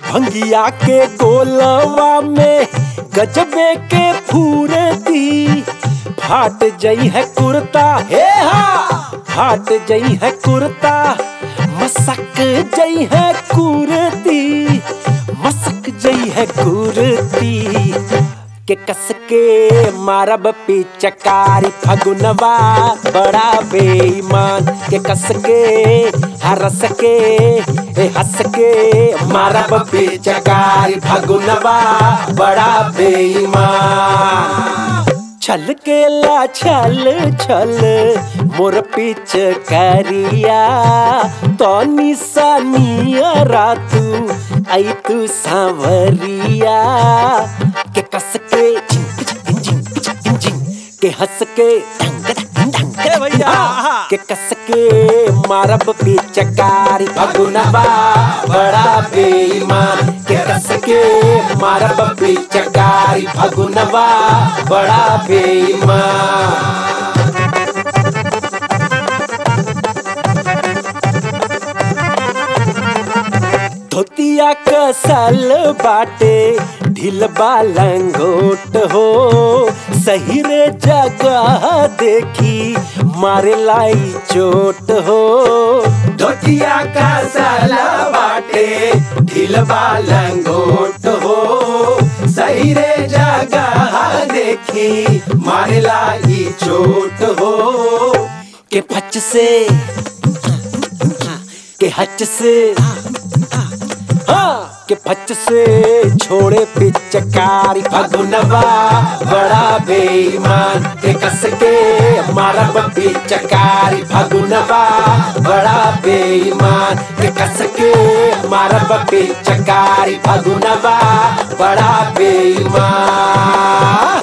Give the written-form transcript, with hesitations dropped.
भंगिया के गोलवा में गजबे के फूरती, फाट जई है कुर्ता हे हा, फाट जई है कुर्ता, मसक जई है कुर्ती, मसक जई है कुर्ती। के कस के मारब पिचकारी फगुनवा बड़ा बेईमान, के कस के हरस के हंस के मारब पिचकारी फगुनवा बड़ा बेईमान। छल के ला छल छल मोर पिचकारिया, तो निशानिया रातू आई तू सांवरिया। के कस के झिंक झिंक झिंक झिंक के हंस के ढंग ढंग ढंग भैया, के कस के मारब पिचकारी फगुनवा बड़ा बेईमान, के कस के मारब पिचकारी फगुनवा बड़ा बेईमान। धोतिया कसल बाटे ढिलबा लंगोट हो, सही रे जगह देखी मारे लाई चोट हो। धोतिया कसल बाटे ढिलबा लंगोट हो, सही रे जगह देखी मारे लाई चोट हो। के फच से के हच से के फच से छोड़े पिचकारी फगुनवा बड़ा बेईमान, के कस के मारब पिचकारी फगुनवा बड़ा बेईमान, के कस के मारब पिचकारी फगुनवा बड़ा बेईमान।